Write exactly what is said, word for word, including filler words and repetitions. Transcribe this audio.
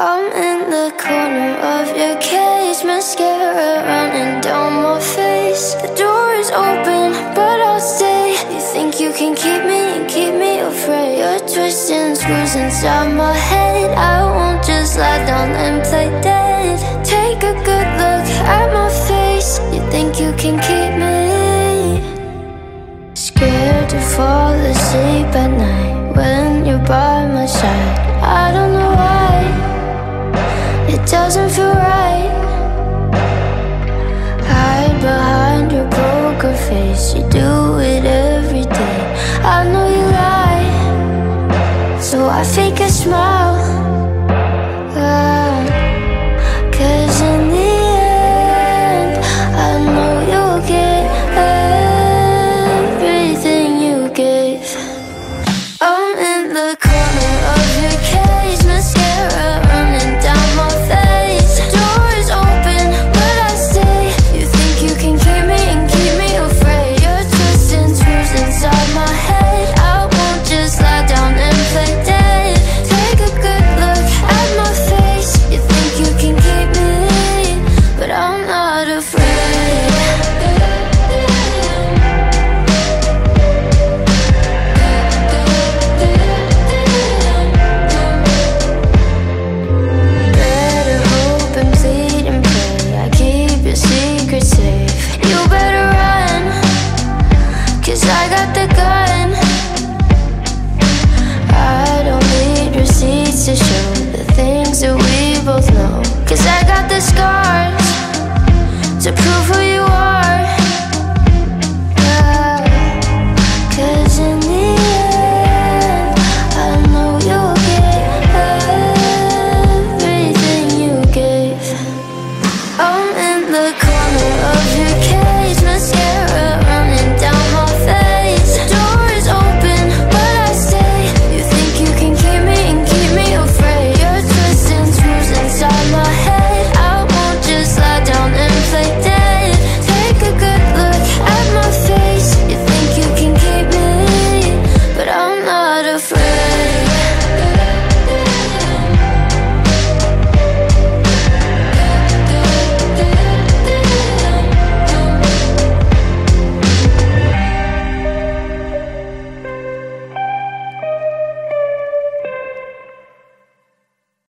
I'm in the corner of your cage, mascara running down my face. The door is open, but I'll stay. You think you can keep me and keep me afraid. You're twisting screws inside my head. I won't just lie down and play dead. Take a good look at my face. You think you can keep me? Scared to fall asleep at night when you're by my side. I don't know why it doesn't feel